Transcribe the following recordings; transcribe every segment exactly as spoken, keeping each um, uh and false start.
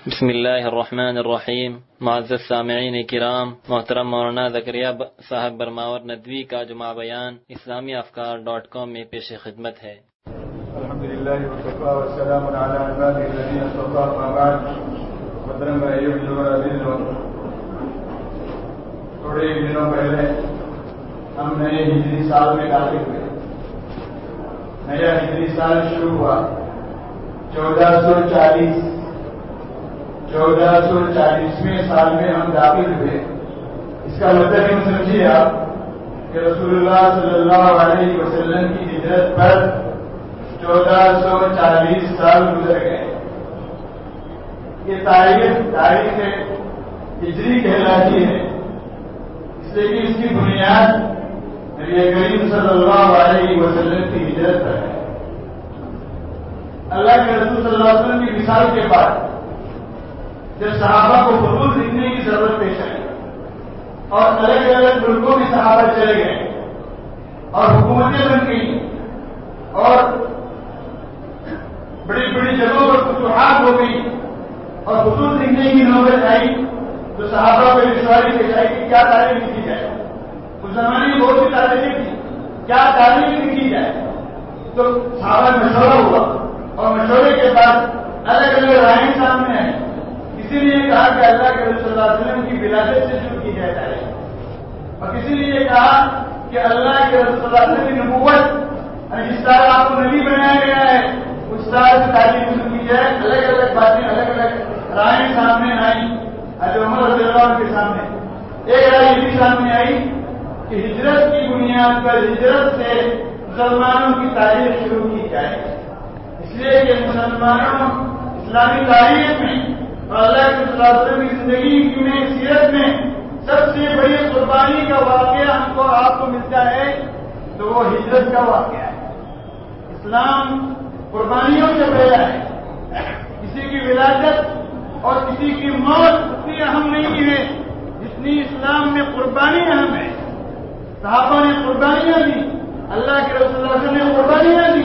بسم اللہ الرحمن الرحیم۔ معزز سامعین کرام، محترم مولانا زکریا صاحب برماور ندوی کا جمعہ بیان اسلامی افکار ڈاٹ کام میں پیش خدمت ہے۔ الحمدللہ والصلاۃ والسلام علی عبادہ الذین اصطفیٰ، اما بعد۔ محترم بھائیو اور عزیزو، تھوڑے ہی دنوں پہلے ہم نئے ہجری سال میں داخل ہوئے۔ نیا ہجری سال شروع ہوا چودہ سو چالیس چودہ سو چالیسویں سال میں ہم داخل ہوئے۔ اس کا مطلب یوں سمجھیے آپ کہ رسول اللہ صلی اللہ علیہ وسلم کی ہجرت پر چودہ سو چالیس سال گزر گئے۔ یہ تاریخ تاریخ ہجری کہلاتی ہے، اس لیے کہ اس کی بنیاد نبی کریم صلی اللہ علیہ وسلم کی ہجرت پر ہے۔ اللہ کے رسول صلی اللہ علیہ وسلم کی مثال کے بعد جب صحابہ کو حضور لکھنے کی ضرورت پیش آئی اور الگ الگ ملکوں میں صحابہ چلے گئے اور حکومتیں بن گئی اور بڑی بڑی جگہوں پر فتوحات ہو گئی اور حضور لکھنے کی نوبت آئی تو صحابہ کو دشواری پیش آئی کہ کیا تعلیم لکھی جائے۔ اس زمانے میں بہت سی تعلیمیں تھیں، کیا تعلیم لکھی جائے؟ تو صحابہ مشورہ ہوا اور مشورے کے بعد الگ الگ رائے سامنے آئی۔ کسی نے یہ کہا کہ اللہ کے رسول صلی اللہ علیہ وسلم کی ولادت سے شروع کی جائے تعلیم، اور کسی نے یہ کہا کہ اللہ کے رسول صلی اللہ علیہ وسلم کی نبوت جس سال آپ کو نبی بنایا گیا ہے اس سال سے تعلیم شروع کی جائے۔ الگ الگ باتیں الگ الگ رائے سامنے آئی۔ حضرت عمر رضی اللہ عنہ کے سامنے ایک رائے یہ بھی سامنے آئی کہ ہجرت کی بنیاد پر ہجرت سے مسلمانوں کی تاریخ شروع کی جائے، اس لیے کہ مسلمانوں اسلامی تاریخ میں اور اللہ کے صلی اللہ علیہ وسلم کی زندگی میں سیرت میں سب سے بڑی قربانی کا واقعہ ہم کو آپ کو ملتا ہے تو وہ ہجرت کا واقعہ ہے۔ اسلام قربانیوں سے پیدا ہے۔ کسی کی ولادت اور کسی کی موت اتنی اہم نہیں ہے جتنی اسلام میں قربانی اہم ہے۔ صحابہ نے قربانیاں دی، اللہ کے رسول صلی اللہ علیہ وسلم نے قربانیاں دی۔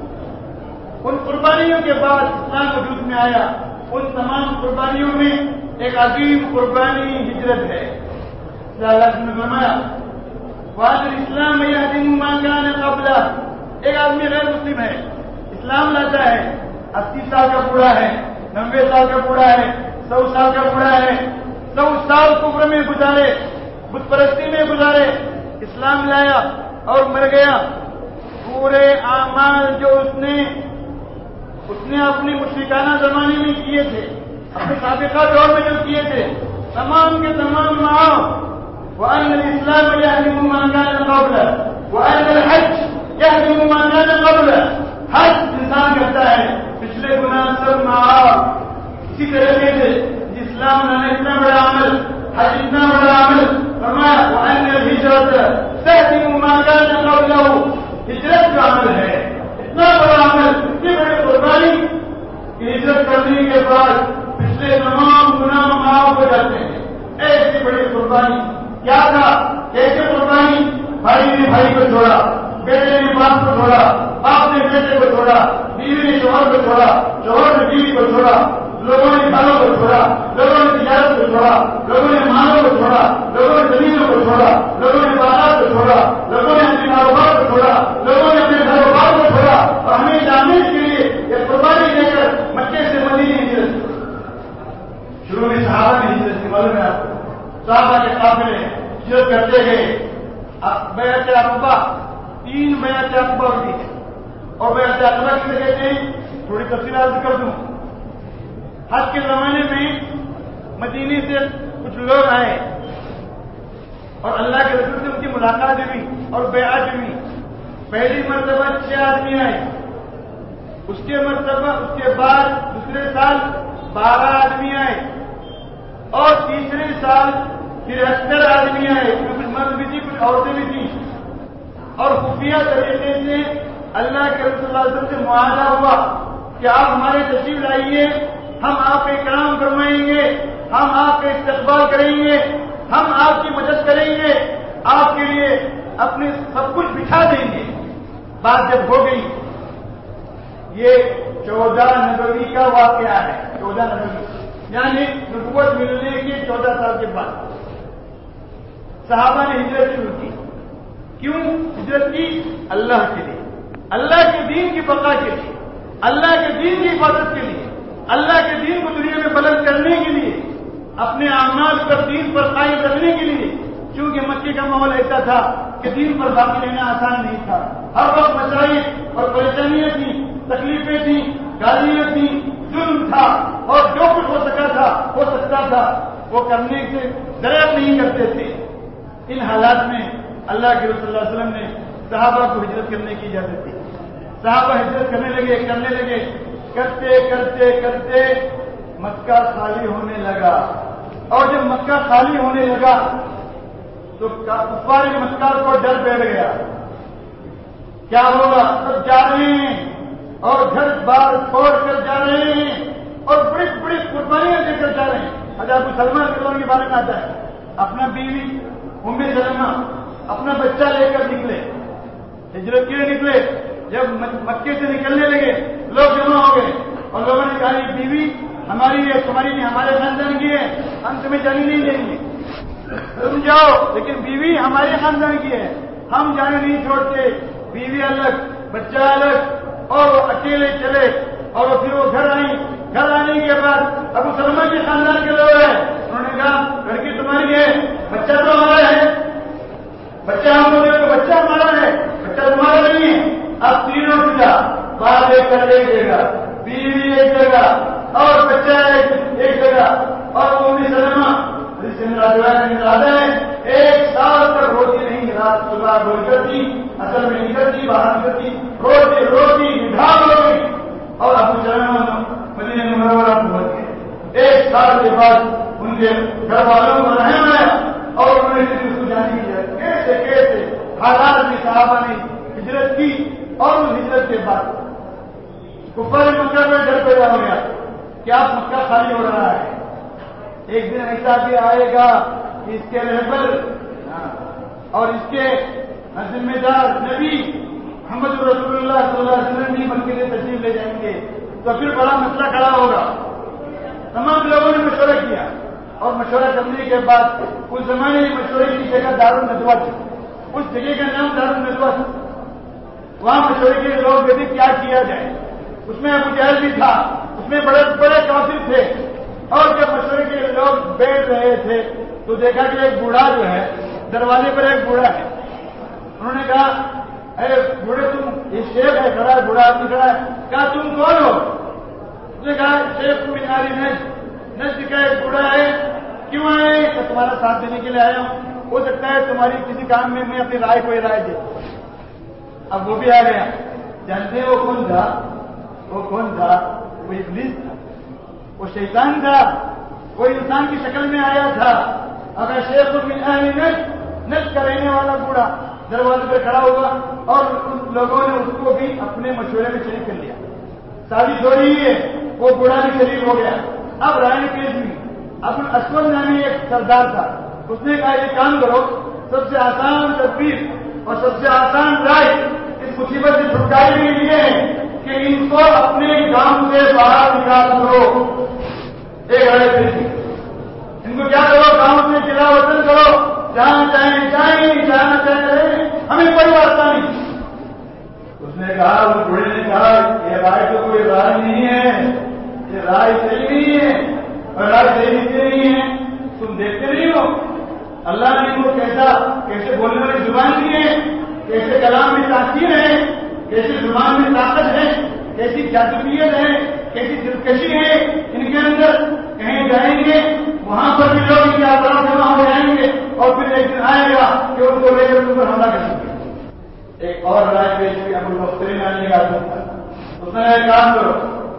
ان قربانیوں کے بعد اسلام وجود میں آیا۔ ان تمام قربانیوں میں ایک عظیم قربانی ہجرت ہے۔ اللہ نے فرمایا وَأَنَّ الْإِسْلَامَ يَهْدِمُ مَا كَانَ قَبْلَهُ۔ ایک آدمی غیر مسلم ہے، اسلام لاتا ہے، اسی سال کا بوڑھا ہے، نبے سال کا بوڑھا ہے، سو سال کا بوڑھا ہے، سو سال کفر میں گزارے، بت پرستی میں گزارے، اسلام لایا اور مر گیا۔ پورے اعمال جو اس نے اس نے اپنے مشرکانہ زمانے میں کیے تھے، اپنے سابقہ دور میں جو کیے تھے، تمام کے تمام معاف۔ وَأَنَّ الْإِسْلَامَ يَهْدِمُ مَا كَانَ قَبْلَهُ وَأَنَّ الْحَجَّ يَهْدِمُ مَا كَانَ قَبْلَهُ۔ حج انسان کرتا ہے، پچھلے گناہ سب معاف۔ اسی طریقے سے اسلام نے اتنا بڑا عمل، حج اتنا بڑا عمل فرمایا وَأَنَّ الْهِجْرَةَ تَهْدِمُ مَا كَانَ قَبْلَهُ۔ ہجرت کا عمل ہے اتنا بڑا عمل، اتنی بڑی قربانی کہ ہجرت کرنے کے بعد پچھلے تمام گناہ معاف ہو جاتے ہیں۔ ایسی بڑی قربانی کیا تھا؟ کیسے قربانی؟ بھائی نے بھائی کو چھوڑا، بیٹے نے باپ کو چھوڑا، باپ نے بیٹے کو چھوڑا، بیوی نے شوہر کو چھوڑا، شوہر نے بیوی کو چھوڑا، لوگوں نے گھروں کو چھوڑا، لوگوں نے تجارت کو چھوڑا، لوگوں نے مالوں کو چھوڑا، لوگوں نے زمینوں کو چھوڑا، لوگوں نے باغات کو چھوڑا، لوگوں نے اپنے کاروبار کو چھوڑا، لوگوں نے اپنے کاروبار کو چھوڑا، اور ہمیں جاننے کے لیے یہ قربانی دے کر مکے سے مدینے ہجرت۔ شروع میں صحابہ نے ہجرت کی، معلوم ہے آپ کو، صحابہ کے قافلے ہجرت کرتے گئے۔ بیعت عقبہ، تین بیعت عقبہ ہوتی ہے، اور بیعت عقبہ کسے کہتے ہیں تھوڑی تفصیلات کر دوں۔ حج کے زمانے میں مدینے سے کچھ لوگ آئے اور اللہ کے رسول سے ان کی ملاقات ہوئی اور بیعت ہوئی۔ پہلی مرتبہ چھ آدمی آئے، اس کے مرتبہ اس کے بعد دوسرے سال بارہ آدمی آئے، اور تیسرے سال ترہتر آدمی آئے، کچھ مرد بھی تھی کچھ عورتیں بھی تھیں۔ اور خفیہ طریقے سے اللہ کے رسول صلی اللہ علیہ وسلم سے معاہدہ ہوا کہ آپ ہمارے تشریف لائیے، ہم آپ کا اکرام فرمائیں گے، ہم آپ کا استقبال کریں گے، ہم آپ کی مدد کریں گے، آپ کے لیے اپنے سب کچھ بچھا دیں گے۔ بات جب ہو گئی، یہ چودہ نبوی کا واقعہ ہے، چودہ نبوی یعنی نبوت ملنے کے چودہ سال کے بعد صحابہ نے ہجرت شروع کی. کیوں ہجرت کی؟ اللہ کے لیے، اللہ کے دین کی بقا کے لیے، اللہ کے دین کی حفاظت کے لیے، اللہ کے دین کو دنیا میں بلند کرنے کے لیے، اپنے اعمال پر دین پر قائم رکھنے کے لیے. کیونکہ مکے کا ماحول ایسا تھا کہ دین پر باقی رہنا آسان نہیں تھا. ہر وقت مسائل اور پریشانیاں تھیں، تکلیفیں تھیں، گالیاں تھیں، ظلم تھا، اور جو کچھ ہو سکا تھا ہو سکتا تھا وہ کرنے سے درد نہیں کرتے تھے. ان حالات میں اللہ کے رسول صلی اللہ علیہ وسلم نے صحابہ کو ہجرت کرنے کی اجازت دی. صحابہ ہجرت کرنے لگے کرنے لگے کرتے کرتے کرتے مکہ خالی ہونے لگا. اور جب مکہ خالی ہونے لگا تو کفار مکہ کو ڈر بیٹھ گیا. کیا ہوگا؟ سب جا رہے ہیں اور گھر بار چھوڑ کر جا رہے ہیں اور بڑی بڑی قربانیاں دے کر جا رہے ہیں. حضرت ابو سلمہ کے کے بارے میں آتا ہے، اپنا بیوی ام سلمہ اپنا بچہ لے کر نکلے، ہجرت کے لیے نکلے. جب مکے سے نکلنے لگے لوگ جمع ہو گئے اور لوگوں نے کہا یہ بیوی ہماری ہے، تمہاری نہیں، ہمارے خاندان کی ہے، ہم تمہیں جانے نہیں دیں گے، تم جاؤ، لیکن بیوی ہمارے خاندان کی ہے، ہم جانے نہیں چھوڑتے. بیوی الگ، بچہ الگ، اور وہ اکیلے چلے. اور پھر وہ گھر آئی. گھر آنے کے بعد ابو سلمہ کے خاندان کے لوگ ہیں، انہوں نے کہا لڑکی تمہاری ہے، بچہ تو ہمارا ہے، بچہ ہم لوگ کو بچہ ہمارا ہے، بچہ تمہارا نہیں ہے. اب تینوں جگہ باپ ایک کر ایک جگہ، بیوی ایک جگہ اور بچہ ایک جگہ. اور ام سلمہ ہے ایک سال تک روٹی نہیں، رات صبح بول کر تھی، اصل میں نکلتی باہر نکلتی، روٹی روٹی ڈھال ہو گئی. اور ابو سلمہ مدینہ منورہ پہنچ گئے. ایک سال کے بعد ان کے گھر والوں کو رحم آیا اور انہوں نے اس کو جانے کی ضرورت. کیسے کیسے حالات میں صحابہ نے ہجرت کی. اور اس ہجرت کے بعد کفار مکہ میں ڈر پیدا ہو گیا کہ اب مکہ خالی ہو رہا ہے. ایک دن ایسا بھی آئے گا کہ اس کے رہبر اور اس کے ذمہ دار نبی محمد رسول اللہ صلی اللہ علیہ وسلم بھی مکے سے تشریف لے جائیں گے تو پھر بڑا مسئلہ کھڑا ہوگا. تمام لوگوں نے مشورہ کیا اور مشورہ کرنے کے بعد اس زمانے میں مشورے کی جگہ دارالندوا تھی. اس جگہ کا نام دارالندوا تھا. وہاں مشورے کے لوگ کہتے کیا کیا جائے. اس میں ابو جہل بھی تھا، اس میں بڑے بڑے کافر تھے. اور جب مشورے کے لوگ بیٹھ رہے تھے تو دیکھا کہ ایک بوڑھا جو ہے دروازے پر ایک بوڑھا ہے. انہوں نے کہا ارے بوڑھے تم، یہ شیخ ہے کھڑا ہے، بوڑھا آدمی کھڑا ہے، کہا تم کون ہو؟ اس نے کہا شیخ بناری نجد نجد کا ایک بوڑھا ہے. کیوں آئے؟ کہ تمہارا ساتھ دینے کے لیے آیا ہوں، ہو سکتا ہے تمہاری کسی کام میں میں اپنی رائے کو رائے دے. اب وہ بھی آ گیا. جانتے ہیں وہ کون تھا؟ وہ کون تھا؟ وہ ابلیس تھا، وہ شیطان تھا. وہ انسان کی شکل میں آیا تھا. اگر شیخ بناری نجد نجد کا رہنے والا بوڑھا دروازے پر کھڑا ہوگا اور ان لوگوں نے اس کو بھی اپنے مشورے میں شریک کر لیا. شادی ہو رہی ہے، وہ بوڑھا بھی شریک ہو گیا. اب رائے پیش ہوئی. اب اسود نامی ایک سردار تھا، اس نے کہا یہ کام کرو، سب سے آسان تدبیر اور سب سے آسان رائے اس مصیبت سے چھٹکارے کے لیے ہے کہ ان کو اپنے گاؤں سے باہر نکال کرو. ایک رائے پیش ہوئی. ان کو کیا کرو؟ گاؤں سے جلا وطن کرو، جہاں چاہیں جائیں، جہاں چاہیں رہیں، ہمیں کوئی واسطہ نہیں. اس نے کہا، اس بوڑھے نے کہا یہ رائے تو کوئی رائے نہیں ہے، یہ رائے صحیح نہیں ہے. اور رائے صحیح نہیں ہے تم دیکھتے نہیں ہو اللہ نے ان کو کیسا کیسے بولنے والی زبان دی ہے، کیسے کلام میں تاثیر ہے، کیسے زبان میں طاقت ہے، کیسی جاذبیت ہے، کیسی دلکشی ہے ان کے اندر. کہیں جائیں گے وہاں پر بھی لوگ ان کے آسان جمع ہو جائیں گے اور پھر ایک دن آئے گا کہ ان کو لے کر ان پر حملہ کر سکیں گے. ایک اور رائے پیش ہوئی ابو البختری آنے کا تھا. اس نے ایک کام کرو،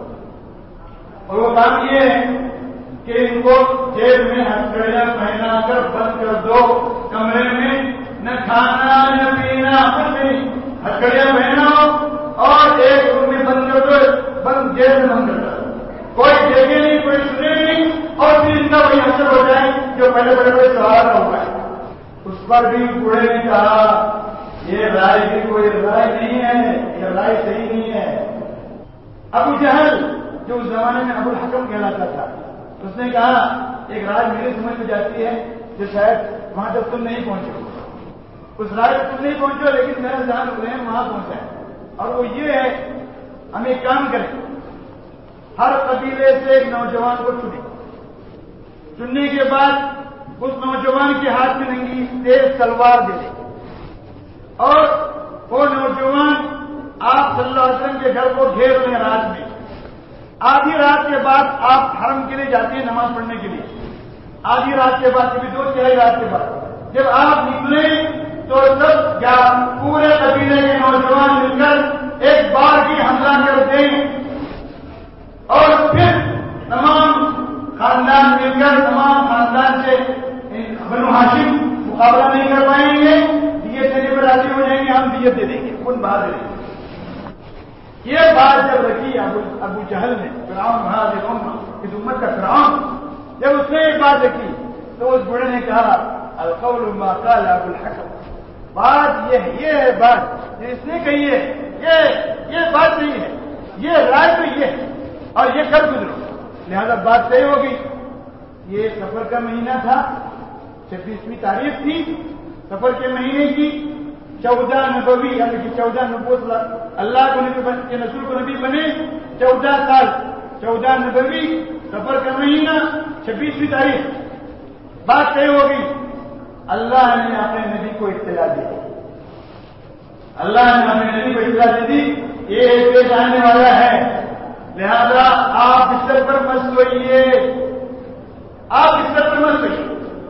اور وہ کام یہ ہے کہ ان کو جیب میں ہتھکڑیاں پہنا کر بند کر دو کمرے میں، نہ کھانا نہ پینا کچھ نہیں، ہتھکڑیاں پہناؤ اور ایک روم میں بند کر دو، بند جیب میں بند کر دو، کوئی دیکھے نہیں، کوئی سنے نہیں، اور پھر ان کا وہی حشر ہو جائے جو پہلے بڑے بڑے سوال ہوا ہے. اس پر بھی بوڑھے نے کہا یہ رائے کی کوئی رائے نہیں ہے، یہ رائے صحیح نہیں ہے. ابو جہل جو اس زمانے میں ابو الحکم کہلاتا تھا، اس نے کہا ایک رائے میری سمجھ میں جاتی ہے جو شاید وہاں تک تم نہیں پہنچو، اس رائے تک تم نہیں پہنچو لیکن میرا ذہن ذہن وہاں پہنچا ہے، اور وہ یہ ہے ہم ایک کام کریں، ہر قبیلے سے ایک نوجوان کو چنیں، چننے کے بعد اس نوجوان کے ہاتھ میں ننگی تیز تلوار دے دیں، اور وہ نوجوان آپ صلی اللہ علیہ وسلم کے گھر کو گھیر لیں رات میں، آدھی رات کے بعد آپ حرم کے لیے جاتے ہیں نماز پڑھنے کے لیے، آدھی رات کے بعد کبھی دو چڑھائی رات کے بعد جب آپ نکلیں تو سب کیا پورے قبیلے کے نوجوان مل کر ایک بار کی حملہ کر دیں، اور پھر تمام خاندان مل کر تمام خاندان سے بنو ہاشم مقابلہ نہیں کر پائیں گے، دیت دینے پر راضی ہو جائیں گے، ہم دیت دے دیں گے، خود باہر دے دیں گے۔ یہ بات جب رکھی ابو ابو جہل نے، فرعون ہاں اس امت کا فرعون، جب اس نے ایک بات رکھی تو اس بوڑھے نے کہا القول ما قال ابو الحکم، بات یہ ہے، یہ ہے بات جو اس نے کہی ہے، یہ یہ بات نہیں ہے، یہ رائے تو یہ ہے اور یہ کر گزرو، لہذا بات صحیح ہو گئی۔ یہ سفر کا مہینہ تھا، چھبیسویں تاریخ تھی سفر کے مہینے کی، چودہ نبوی یعنی کہ چودہ نبوت اللہ کو نبی کے رسول کو نبی بنے چودہ سال، چودہ نبوی سفر کا مہینہ چھبیسویں تاریخ، بات طے ہو گئی۔ اللہ نے اپنے نبی کو اطلاع دی، اللہ نے اپنے نبی کو اطلاع دے دی یہ پیش آنے والا ہے، لہذا آپ بستر پر مت سوئیے، آپ بستر پر مت سوئیے۔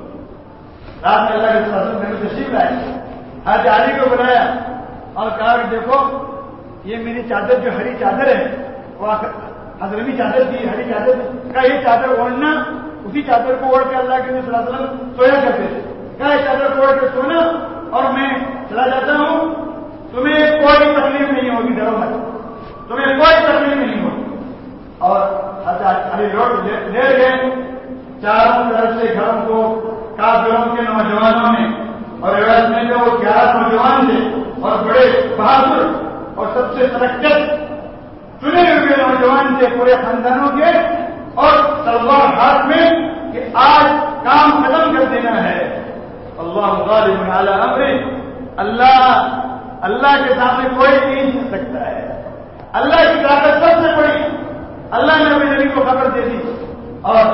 رات میں اللہ کے رسول نے تشریف لائے، حضرت علی کو بلایا اور کہا کہ دیکھو یہ میری چادر جو ہری چادر ہے وہ حضرمی چادر تھی، ہری چادر کا یہ چادر اوڑھنا، اسی چادر کو اوڑھ کے اللہ کے نبی صلی اللہ علیہ وسلم سویا کرتے تھے، کہا یہ چادر کو اوڑھ کے سونا اور میں چلا جاتا ہوں، تمہیں کوئی تکلیف نہیں ہوگی، ڈرو مت، تمہیں کوئی تکلیف نہیں ہوگی۔ اور حضرت علی لوٹ لے گئے، چاروں طرف سے گھروں کو کافروں کے نوجوانوں نے، اور روایت میں جو گیارہ نوجوان تھے اور بڑے بہادر اور سب سے سرکت چنے ہوئے نوجوان تھے پورے خاندانوں کے، اور تلوار ہاتھ میں کہ آج کام ختم کر دینا ہے۔ اللہ غالب علی امرہ، اللہ اللہ کے سامنے کوئی نہیں جیت سکتا ہے، اللہ کی طاقت سب سے بڑی، اللہ نے اپنے نبی کو خبر دے دی، اور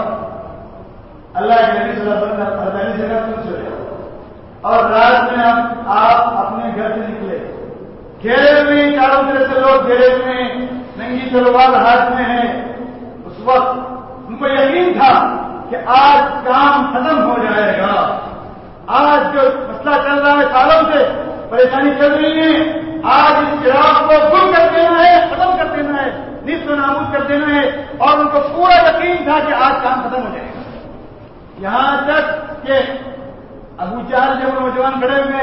اللہ کے نبی صلی اللہ علیہ وسلم سے سن سویا، اور رات میں آپ اپنے گھر سے نکلے، گھیرے میں چاروں طرف سے لوگ گھیرے میں، ننگی تلوار ہاتھ میں ہے۔ اس وقت ان کو یقین تھا کہ آج کام ختم ہو جائے گا، آج جو مسئلہ چل رہا ہے سالوں سے، پریشانی چل رہی ہے، آج اس چراغ کو گل کر دینا ہے، ختم کر دینا ہے، نیست و نابود کر دینا ہے، اور ان کو پورا یقین تھا کہ آج کام ختم ہو جائے گا۔ یہاں تک کہ ابو جہل جب نوجوان کھڑے ہوئے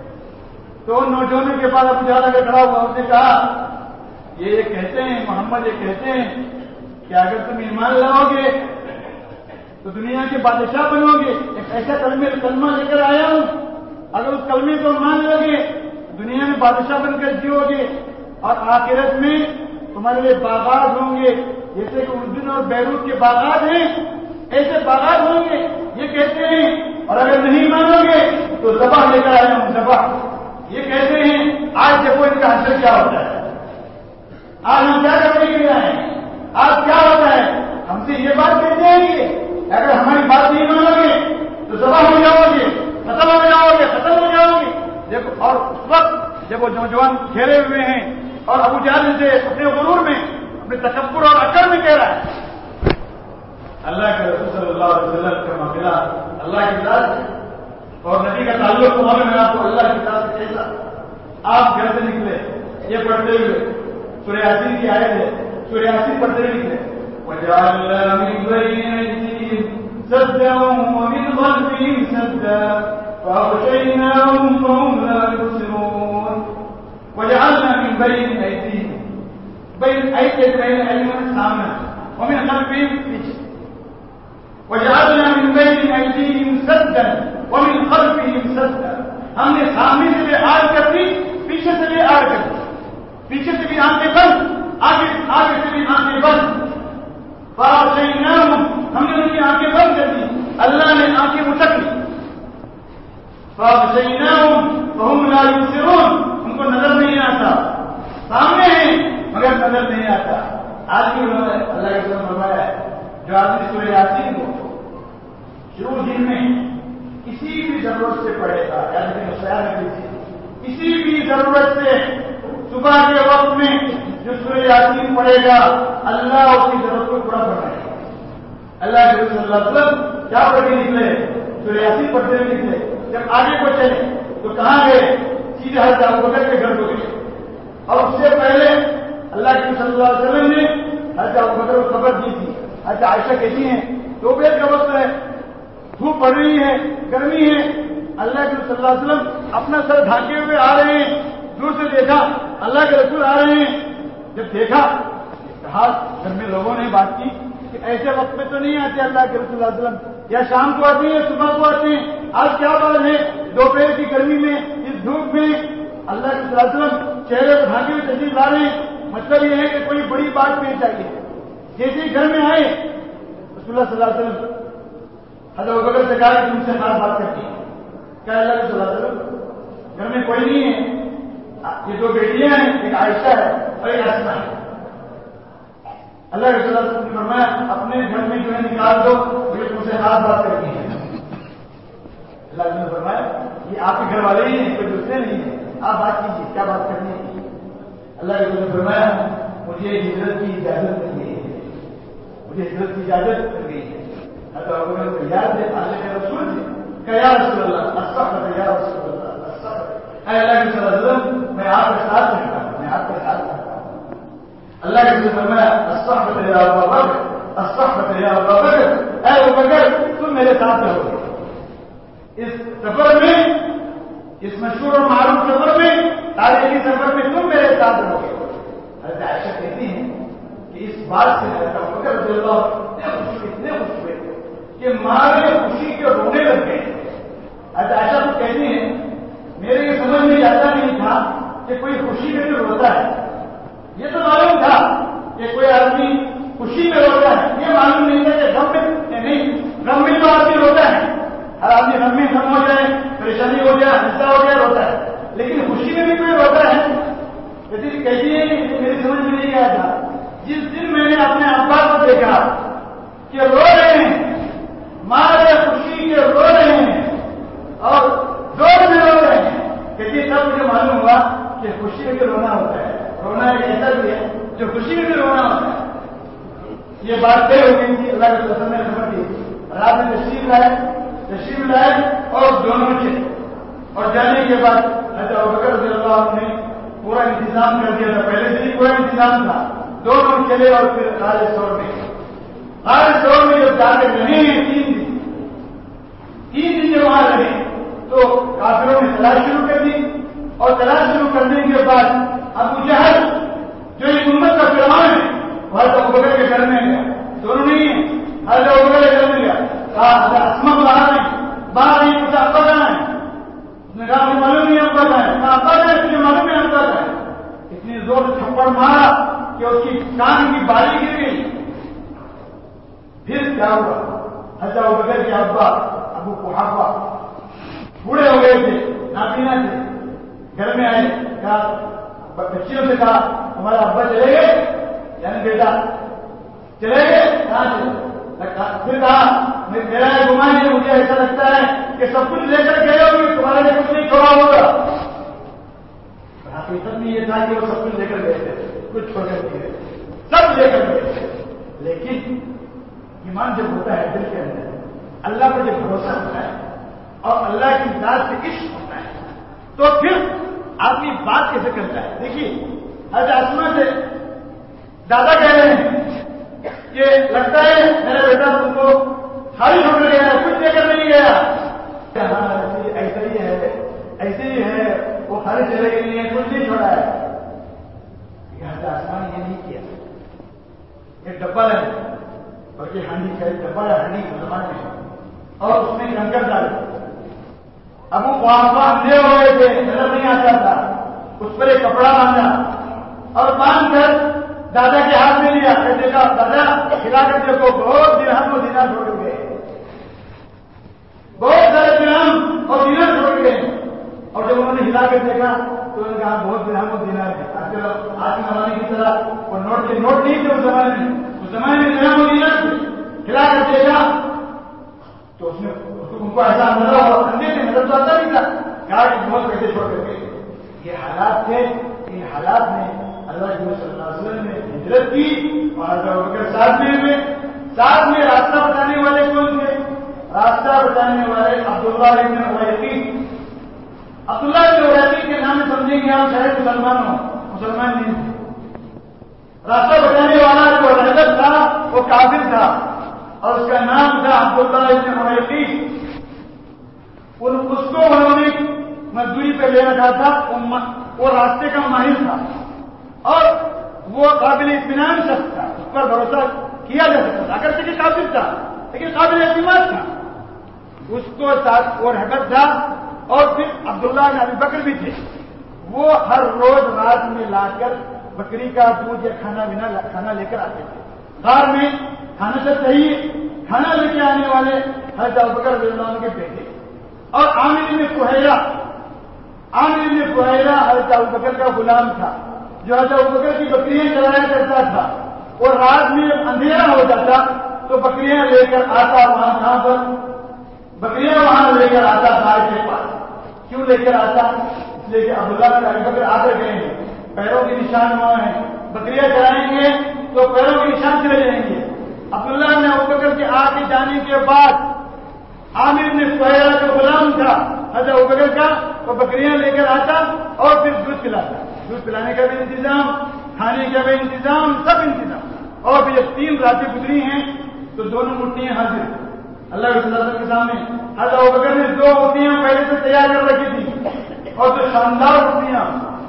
تو ان نوجوانوں کے بعد ابو جہل اگر کھڑا ہوا، اس نے کہا یہ کہتے ہیں محمد یہ کہتے ہیں کہ اگر تم ایمان لاؤ گے تو دنیا کے بادشاہ بنو گے، ایک ایسا کلمہ کلمہ لے کر آیا ہوں، اگر اس کلمے کو مان لو گے دنیا میں بادشاہ بن کر جیو گے، اور آخرت میں تمہارے لیے باغات ہوں گے جیسے کہ اردن اور بیروت کے باغات ہیں، ایسے باغات ہوں گے، یہ کہتے ہیں، اور اگر نہیں مانو گے تو ذبح لے کر آیا ہوں، ذبح، یہ کہتے ہیں۔ آج دیکھو ان کا حشر کیا ہوتا ہے، آج ہم کیا کرنے کے لیے آئے ہیں، آج کیا ہوتا ہے، ہم سے یہ بات کہتے ہیں کہ اگر ہماری بات نہیں مانو گے تو ذبح ہو جاؤ گے، ختم ہو جاؤ گے، ختم ہو جاؤ گے۔ دیکھو، اور اس وقت جب وہ نوجوان گھیرے ہوئے ہیں اور ابو جہل سے اپنے غرور میں، اپنے تکبر اور اکڑ میں کہہ رہا ہے، اللہ کے رسول صلی اللہ علیہ وسلم کا معاملہ اللہ کی ذات اور نبی کا تعلق تمہارے میں آپ کو اللہ کی ذات سے کیسا، آپ گھر سے نکلے یہ پڑھتے ہوئے سورہ یاسین کی آیت ہے، سورہ یاسین پڑھتے ہوئے نکلے، وَجَعَلْنَا مِن بَيْنِ أَيْدِيهِمْ سَدًّا وَمِنْ خَلْفِهِمْ سَدًّا فَأَغْشَيْنَاهُمْ فَهُمْ لَا يُبْصِرُونَ۔ وَجَعَلْنَا مِن بَيْنِ أَيْدِيهِمْ، بین ایدیہم بین ایدیہم سامنے، ومن خلفہم پیچھے، وجعلنا من بين أيديهم سدا ومن خلفهم سدا، ہم نے سامنے سے بھی آڑ کر دی، پیچھے سے بھی آڑ کر دی، پیچھے سے بھی آنکھیں بند، آگے آگے سے بھی آنکھیں بند، فَأَغْشَيْنَاهُمْ، ہم نے ان لا یبصرون، ان کو نظر نہیں آتا، سامنے ہیں مگر نظر نہیں آتا. آج بھی انہوں نے اللہ کے وسلم فرمایا ہے جو آدمی سورہ یاسین کو شروع دن میں کسی بھی ضرورت سے پڑھے گا، یعنی مسائل میں کسی بھی ضرورت سے صبح کے وقت میں جو سورہ یاسین پڑھے گا اللہ اس کی ضرورت کو پورا کرے گا. اللہ کے رسول صلی اللہ علیہ وسلم کیا پڑھ کے نکلے؟ سورہ یاسین پڑھتے ہوئے نکلے. جب آگے کو چلے تو کہاں گئے؟ سیدھے حضرت ابوبکر کے گھر کو گئے. اور اس سے پہلے اللہ کے رسول صلی اللہ علیہ وسلم نے حضرت ابوبکر کو خبر دی تھی. حضرت عائشہ کہتی ہیں دوپہر کا وقت ہے، دھوپ پڑ رہی ہے، گرمی ہے، اللہ کے رسول صلی اللہ علیہ وسلم اپنا سر ڈھانکے ہوئے آ رہے ہیں. دور سے دیکھا اللہ کے رسول آ رہے ہیں. جب دیکھا کہا گھر میں لوگوں نے بات کی کہ ایسے وقت میں تو نہیں آتے اللہ کے رسول صلی اللہ علیہ وسلم، یا شام کو آتے ہیں یا صبح کو آتے ہیں، آج کیا بات ہے دوپہر کی گرمی میں اس دھوپ میں اللہ کے صلی اللہ علیہ وسلم چہرے پر ڈھانکے ہوئے تشریف لا رہے ہیں. مطلب یہ ہے کہ کوئی بڑی بات پیش آئی ہے. جیسے ہی گھر میں آئے رسول اللہ صلی اللہ علیہ وسلم حضرت ابوبکر سے کہا کہ تم سے خاص بات کرتی ہے. کیا اللہ کے صلی اللہ علیہ وسلم گھر میں کوئی نہیں ہے، یہ دو بیٹیاں ہیں، ایک عائشہ ہے اور ایک اسماء ہے. اللہ کے صلی اللہ علیہ وسلم نے فرمایا اپنے گھر میں جو ہے نکال دو، مجھے تم سے خاص بات کرتی ہے. اللہ نے فرمایا یہ آپ کے گھر والے ہی ہیں، کوئی دوسرے نہیں ہیں، آپ بات کیجیے کیا بات کرنی ہے. اللہ کے رسول نے فرمایا مجھے ہجرت کی اجازت مل گئی ہے، مجھے ہجرت کی اجازت مل گئی ہے. حضرت ابوبکر کو یاد ہے اللہ کے رسول نے کہ یا رسول اللہ استغفر یا رسول اللہ استغفر، اے اللہ کے صلی اللہ علیہ وسلم میں آپ کے ساتھ رہتا ہوں، میں آپ کے ساتھ رہتا ہوں. اللہ کے رسول نے فرمایا استغفر یا ابوبکر استغفر یا ابوبکر، اے ابوبکر تم میرے ساتھ رہو. اس سفر میں، اس مشہور اور معروف سفر میں، تاریخی سفر میں تم میرے ساتھ رہو گے. حضرت عائشہ کہتی ہیں کہ اس بات سے حضرت ابوبکر رضی اللہ اتنے خوش ہوئے اتنے خوش ہوئے کہ مارے خوشی کے رونے لگ گئے. حضرت عائشہ کو کہتی ہیں میرے یہ سمجھ میں آتا نہیں تھا کہ کوئی خوشی میں بھی روتا ہے. یہ تو معلوم تھا کہ کوئی آدمی خوشی میں روتا ہے، یہ معلوم نہیں تھا کہ غم میں نہیں. غم میں تو آدمی روتا ہے، ہر آدمی غم میں غم ہو جائے، پریشانی ہو جائے، حصہ ہو جائے روتا ہے، لیکن خوشی میں بھی کوئی روتا ہے. کہتی ہے کہ میری سمجھ میں نہیں آیا تھا. جس دن میں نے اپنے ابا کو دیکھا کہ رو رہے ہیں، مارے خوشی کے رو رہے ہیں اور زور میں رو رہے ہیں، کہتی تب مجھے معلوم ہوا کہ خوشی میں بھی رونا ہوتا ہے. رونا ایک ایسا بھی ہے جو خوشی میں بھی رونا ہوتا ہے. یہ بات طے ہو گئی تھی. اللہ کے رسول نے خبر دی، رات میں تشریف لائے تشریف لائے اور دونوں چلے. اور جانے کے بعد حضرت ابوبکر رضی اللہ عنہ نے پورا انتظام کر دیا تھا، پہلے سے ہی پورا انتظام تھا. دونوں چلے اور پھر غار ثور میں غار ثور میں جب جا کے رہے ہیں تین دن تین دن جب وہاں رہے تو کافروں نے تلاش شروع کر دی. اور تلاش شروع کرنے کے بعد ابو جہل جو ایک امت کا فرعون ہے وہ حضرت ابوبکر کے گھر میں گیا. دونوں نہیں ہیں، حضرت ابوبکر کے گھر میں گیا. کہا حضرت اسماء باہر نہیں باہر نہیں کچھ ابا کہاں ہے؟ اس نے کہا مجھے معلوم نہیں ابا کہاں ہے. کہا ابا کہاں ہے؟ تجھے معلوم نہیں ابا کہاں ہے. اتنی زور سے تھپڑ مارا کہ اس کی کان کی بالی گر گئی. پھر کیا ہوا؟ حضرت ابوبکر کے ابا ابو قحافہ بوڑھے ہو گئے تھے، نابینا تھے، گھر میں آئے. کہا بچیوں سے کہا ہمارا ابا چلے گئے، یعنی بیٹا چلے گئے کہاں چلے. پھر کہا میرا گمان ہے، مجھے ایسا لگتا ہے کہ سب کچھ لے کر گئے ہو کہ تمہارے لیے کچھ نہیں چھوڑا ہوگا. حقیقت میں یہ تھا کہ وہ سب کچھ لے کر گئے تھے، کچھ چھوڑ کر گئے، سب لے کر گئے تھے. لیکن ایمان جب ہوتا ہے دل کے اندر، اللہ پر جب بھروسہ ہوتا ہے اور اللہ کی ذات سے عشق ہوتا ہے تو پھر آدمی بات کیسے کرتا ہے. دیکھیے حضرت اسماء سے دادا کہہ رہے ہیں کہ لگتا ہے میرا بیٹا تم کو خالی چھوڑ کر گیا، کچھ لے کر نہیں گیا. ہاں ایسا ہی ہے ایسے ہی ہے، وہ خالی چلے گئے نہیں ہے، کچھ نہیں چھوڑا ہے. حضرت اسماء نے یہ نہیں کیا. ایک ڈبہ لگے بلکہ ہانڈی کا ڈبہ یا ہانڈی مسلمان میں، اور اس میں کنکر ڈالے. ابو قحافہ اندھے ہو گئے تھے، نظر نہیں آتا تھا. اس پر ایک کپڑا باندھا اور باندھ کر دادا کے ہاتھ میں لیا. دیکھا دادا کھلا کر دیکھو بہت درہم اور دینار چھوڑ گئے، بہت سارے درہم اور دینار چھوڑ گئے. اور جب انہوں نے ہلا کر دیکھا تو انہوں نے کہا بہت درہم و دینار ہے. آج کے زمانے کی طرح وہ نوٹ کے نوٹ نہیں تھے اس زمانے میں, اس زمانے میں درہم و دینار تھے. ہلا کر دیکھا تو اس نے ان کو ایسا اندازہ ہوا, اندھے سے نظر تو آتا نہیں تھا, کہا کہ بہت پیسے چھوڑ کر گئے. یہ حالات تھے, ان حالات میں اللہ کے صلی اللہ علیہ وسلم نے ہجرت کی اور ابو بکر ساتھ میں ہوئے. ساتھ میں راستہ بتانے والے کون تھے؟ راستہ بتانے والے عبداللہ بن اویسی. عبداللہ بن اویسی کے نام سمجھیں گے آپ شاید مسلمان ہوں, مسلمان نہیں تھے. راستہ بتانے والا جو رجب تھا وہ کافر تھا اور اس کا نام تھا عبداللہ بن اویسی. اس کو انہوں نے مزدوری پہ لے رکھا تھا, وہ راستے کا ماہر تھا اور وہ قابل اطمینان شخص تھا, اس پر بھروسہ کیا جا سکتا تھا. اگر کہ کافر تھا لیکن قابل اعتماد تھا. اس کو ساتھ وہ رہبت تھا. اور پھر عبداللہ بن ابی بکر بھی تھے. وہ ہر روز رات میں لا کر بکری کا دودھ یا کھانا بنا کھانا لے کر آتے تھے. غار میں کھانا سے صحیح کھانا لے کے آنے والے حضرت ابو بکر رضی اللہ عنہ کے بیٹے. اور عامر بن فہیرہ, عامر بن فہیرہ حضرت ابو بکر کا غلام تھا جو حضرت ابو بکر کی بکریاں چلایا کرتا تھا. اور رات میں اندھیرا ہو جاتا تو بکریاں لے کر آتا وہاں کہاں پر, بکریاں وہاں لے کر آتا غار کے پاس. کیوں لے کر آتا؟ اس لیے کہ عبداللہ بن ابی بکر آ کر گئے ہیں, پیروں کے نشان وہاں ہیں, بکریاں چلائیں گے تو پیروں کے نشان چلے جائیں گے. عبداللہ بن ابی بکر کے آ کے جانے کے بعد عامر بن فہیرہ جو غلام تھا حضرت ابو بکر کا, وہ بکریاں لے کر آتا اور پھر دودھ پلاتا. دودھ پلانے کا بھی انتظام, کھانے کا بھی انتظام, سب انتظام. اور پھر جب تین راتیں گزری ہیں تو دونوں مٹھیاں حاضر اللہ کے صلی اللہ علیہ وسلم کے سامنے. حضرت ابو بکر نے دو مٹھیاں پہلے سے تیار کر رکھی تھی اور جو شاندار مٹھیاں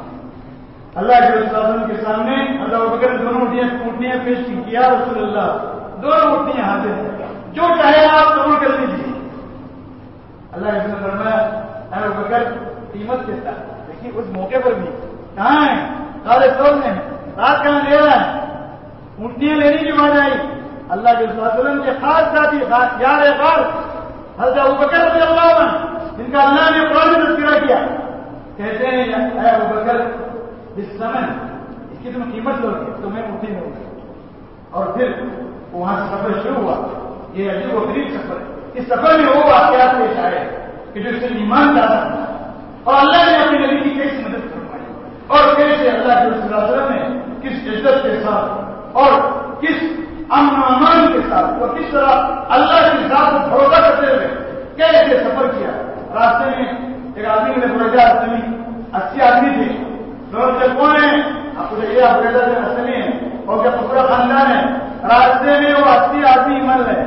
اللہ کے صلی اللہ علیہ وسلم کے سامنے حضرت ابو بکر نے دونوں مٹھیاں مٹھیاں پیش کی. کیا رسول اللہ, دونوں مٹھیاں حاضر ہیں, جو چاہے آپ قبول کر لیجیے. اللہ کے صلی اللہ علیہ ابو بکر قیمت کے ساتھ دیکھیے اس موقع پر بھی کہاں ہے, سارے سور میں رات کا اندھیرا ہے, مٹھیاں لینے کی بات آئی. اللہ کے صلی اللہ علیہ وسلم کے خاص ساتھی یار غار حضرت ابو بکر رضی اللہ عنہ جن کا اللہ نے قرآن میں تذکرہ کیا, کہتے ہیں اے ابو بکر اس سمے اس کی تم قیمت لو گے تو میں مٹھی میں ہوں. اور پھر وہاں سے سفر شروع ہوا. یہ عجیب و غریب سفر ہے. اس سفر میں وہ واقعات پیش آئے کہ جو اس سے ایمان ڈالا تھا اور اللہ نے اپنی نبی کی کیسی مدد فرمائی اور کیسے اللہ کے صلی اللہ علیہ وسلم نے کس عزت کے ساتھ اور کس امن و امان کے ساتھ اور کس طرح اللہ کے ساتھ بھروسہ کرتے ہوئے کیسے سفر کیا. راستے میں ایک آدمی نے بڑا اسمی اسی آدمی تھے. لوگ سے کون ہیں آپ کو یہ بڑا اسمی ہے اور کیا پورا خاندان ہے. راستے میں وہ اسی آدمی مل رہے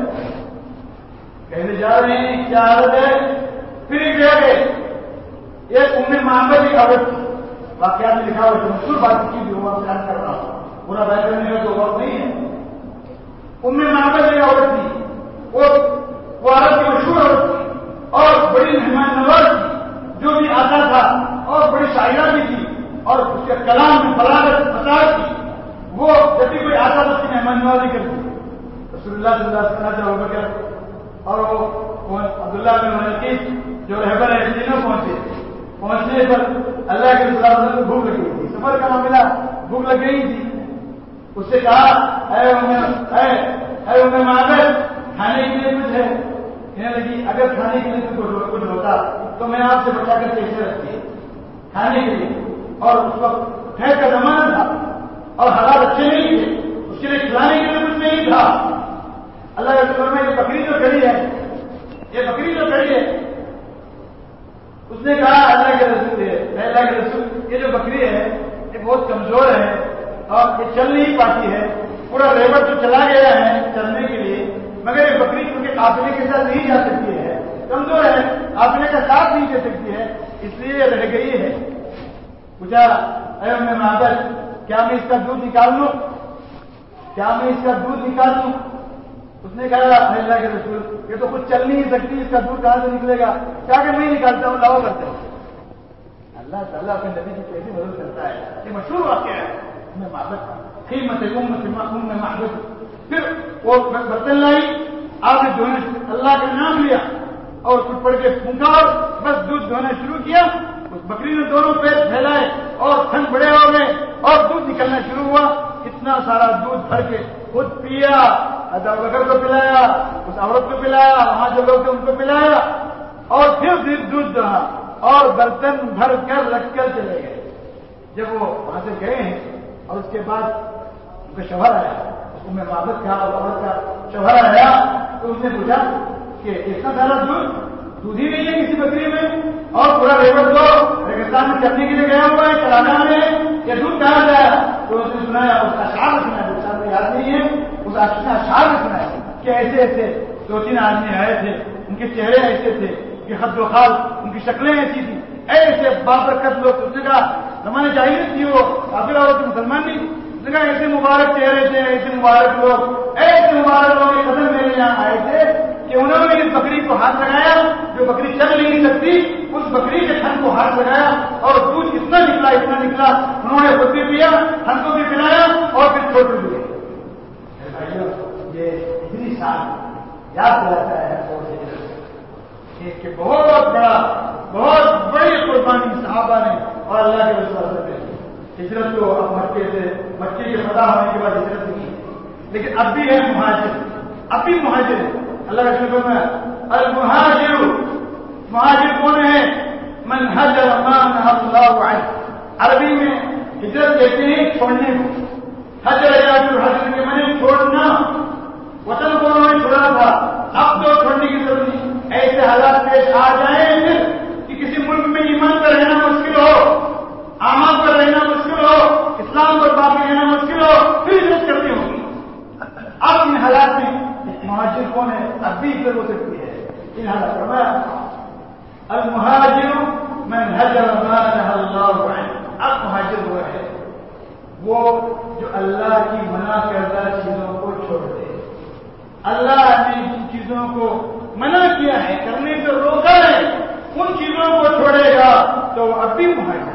کہنے جا رہے ہیں کیا حالت ہے. پھر ایک جگہ ایک ام معبد کی عورت تھی. واقعات میں لکھا ہوا جو مشہور بات کی بھی ہوا بیان کر رہا ہوں, پورا بیان کرنے کا تو وقت نہیں ہے. ام معبد کی عورت تھی, وہ وہ عرب کی مشہور عورت تھی اور بڑی مہمان نواز تھی, جو بھی آتا تھا اور بڑی شاعرہ بھی تھی اور اس کے کلام میں بلاغت فساد تھی. وہ جب بھی کوئی آتا تھا اس کی مہمان نوازی کرتی. رسول اللہ صلی اللہ علیہ وسلم اور وہ عبداللہ بن منقیس جو رہبر ہے تینوں پہنچے. پہنچنے پر اللہ کے صلی اللہ علیہ وسلم کو بھوک لگی تھی. سفر کا معاملہ, بھوک لگ گئی تھی. اس سے کہا اے اے ام معبد کھانے کے لیے کچھ ہے؟ کہنے لگی اگر کھانے کے لیے کچھ ہوتا تو میں آپ سے بچا کر کیسے رکھتی کھانے کے لیے. اور اس وقت ٹھہر کا زمانہ تھا اور حالات اچھے نہیں تھے, اس کے لیے کھلانے کے لیے کچھ نہیں تھا. اللہ کے رسول میں یہ بکری جو کھڑی ہے, یہ بکری جو کھڑی ہے, اس نے کہا اللہ کے رسول ہے, اللہ کے رسول یہ جو بکری ہے یہ بہت کمزور ہے اور یہ چل نہیں پاتی ہے. پورا لیبر تو چلا گیا ہے چلنے کے لیے, مگر یہ بکری کیونکہ قافلے کے ساتھ نہیں جا سکتی ہے, کمزور ہے, قافلے کا ساتھ نہیں دے سکتی ہے, اس لیے یہ رہ گئی ہے. پوچھا اے ام معبد کیا میں اس کا دودھ نکال لوں, کیا میں اس کا دودھ نکال لوں؟ اس نے کہا اللہ کے رسول یہ تو کچھ چل نہیں سکتی, اس کا دودھ کہاں سے نکلے گا؟ کیا کہ میں نکالتا ہوں, لاؤ کرتا ہوں. اللہ تعالیٰ اپنے نبی کی کیسی مدد کرتا ہے. یہ مشہور واقعہ ہے ام معبد, قیمت ام معبد. پھر وہ برتن لائی, آپ نے دھونا اللہ کا نام لیا اور کچھ پڑھ کے پھونکا اور بس دودھ دھونا شروع کیا. اس بکری نے دونوں پیر پھیلائے اور تھن بڑے ہو گئے اور دودھ نکلنا شروع ہوا. اتنا سارا دودھ بھر کے خود پیا, ابو بکر کو پلایا, اس عورت کو پلایا, وہاں جو لوگ تھے ان کو پلایا, اور پھر دودھ دہا اور برتن بھر کر رکھ کر چلے گئے. جب وہ وہاں سے گئے ہیں اور اس کے بعد ان کا شوہر آیا, اس کو میں معبد تھا اور عورت کا شوہر آیا, تو اس نے پوچھا کہ اتنا سارا دودھ دودھ ہی نہیں ہے کسی بکری میں, اور پورا ریوڑ تو ریگستان میں چلنے کے لیے گیا ہوا ہے, چلانا میں یہ دودھ کہاں گیا؟ تو اس نے سنایا, اس کا اشعار سنا ہے, شاید یاد نہیں ہے, اس اشعار نے سنا ہے کہ ایسے ایسے دو تین آدمی آئے تھے, ان کے چہرے ایسے تھے, ان کی خد و خال, ان کی شکلیں ایسی تھیں, ایسے بابرکت لوگ. اس نے کہا زمانے جاہلیت تھی, وہ کافر اور مسلمان نہیں. اس نے کہا ایسے مبارک چہرے تھے, ایسے مبارک لوگ, ایسے مبارک لوگ کے قدم میرے یہاں آئے تھے کہ انہوں نے اس بکری کو ہاتھ لگایا, جو بکری چل نہیں سکتی, اس بکری کے تھن کو ہاتھ لگایا اور دودھ اتنا نکلا اتنا نکلا, انہوں نے خود بھی پیا, تھن کو بھی پلایا اور پھر چھوڑ دیے. یہ اتنی سال یاد دلاتا ہے کہ بہت بڑا بہت بڑی قربانی صحابہ نے اور اللہ کے رسول نے ہجرت کو اب مکے سے مکے کے فتح ہونے کے بعد ہجرت کی, لیکن اب بھی ہے مہاجر, اب بھی مہاجر. اللہ کے رسول میں المہاجر, مہاجر کون ہے؟ من حجر ما نهى الله عنه. عربی میں ہجرت کہتے ہیں چھوڑنے کو. حجر یاجر حجر کے معنی چھوڑنا, وطن کو انہوں نے چھوڑا تھا, اب تو چھوڑنے کی ضرورت نہیں. ایسے حالات پیش آ جائیں پھر کہ کسی ملک میں ایمان پر رہنا مشکل ہو, اعمال پر رہنا مشکل ہو, اسلام پر باقی رہنا مشکل ہو, پھر ہجرت کرنی ہوگی. اب ان حالات میں مہاجر کون ہے؟ اب بھی ہجرت ہو سکتی ہے ان حالات میں. المہاجر من حجر ما نهى الله عنه. اب مہاجر وہ ہے وہ جو اللہ کی منع کردہ چیزوں کو چھوڑ دے. اللہ نے جن چیزوں کو منع کیا ہے, کرنے سے روکا ہے, ان چیزوں کو چھوڑے گا تو وہ اب بھی مہاجر ہے.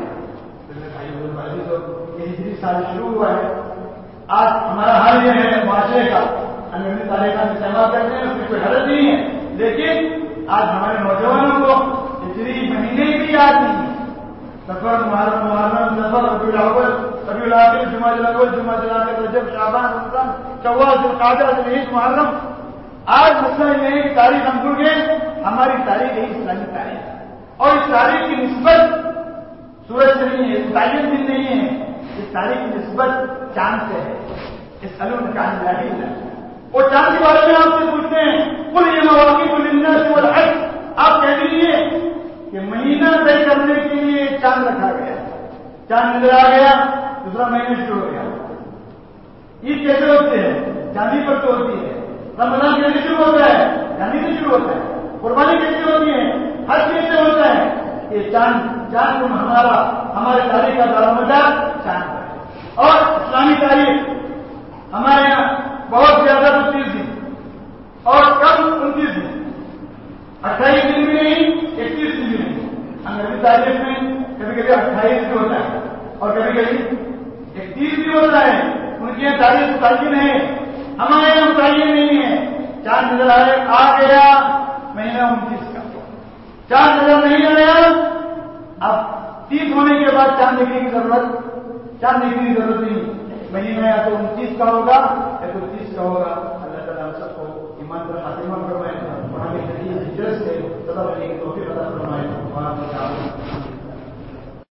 یہ ہجری سال شروع ہوا ہے. آج ہمارا حال یہ ہے معاشرے کا, ہم اپنی تعلیم استعمال کرتے ہیں, اس میں کوئی حرج نہیں ہے, لیکن آج ہمارے نوجوانوں کو ہجری مہینے بھی یاد نہیں ہے. سفر, محرم, محرم, سفر, ربیع الاول, ربیع الاخر, جمعہ الاول, جمعہ الاخر, رجب, شعبان, رمضان, شوال, ذوالقعدہ, ذوالحجہ, محرم. آج مسئلہ یہ ہے کہ تاریخ ہم بھول گئے. ہماری تاریخ ہے اسلامی تاریخ, اور اس تاریخ کی نسبت سورج سے نہیں ہے, تعین دن نہیں ہے, اس تاریخ کی نسبت چاند سے ہے. اس علوم کا نہیں ہے. اور چاند کے بارے میں آپ سے پوچھتے ہیں, کل یہ مواقع للناس والحج, آپ کہہ دیجیے کہ مہینہ طے کرنے کے لیے چاند رکھا گیا, چاند نظر آ گیا, دوسرا مہینہ شروع ہو گیا. عید کیسے ہوتے ہیں؟ چاندی پر تو ہوتی ہے. رمضان کیسے شروع ہوتا ہے؟ چاندی سے شروع ہوتا ہے. قربانی کیسے ہوتی ہے؟ ہر چیز سے ہوتا ہے. یہ چاند چاند کو ہمارا ہمارے تاریخ کا دارالمدار چاند ہے. اور اسلامی تاریخ ہمارے یہاں بہت زیادہ تو تیس دن اور کم انتیس دن, اٹھائیس دن بھی نہیں, اکتیس دن بھی نہیں. انگریزی تاریخ میں کبھی کبھی اٹھائیس بھی ہوتا ہے اور کبھی کبھی اکتیس بھی ہوتا ہے. ان کی یہاں تاریخ متعین ہے, ہمارے یہاں متعین نہیں ہے. چاند نظر آئے آ گیا مہینہ انتیس کا, چاند نظر نہیں آیا, اب تیس ہونے کے بعد چاند دیکھنے کی ضرورت چاند دیکھنے کی ضرورت نہیں. مہینہ یا تو انتیس کا ہوگا یا تو تیس کا ہوگا. اللہ تعالیٰ ہم سب کو ایمان پر خاتمہ فرمائے اور ہمیں ہجرت سے سبب لینے کی توفیق عطا فرمائے.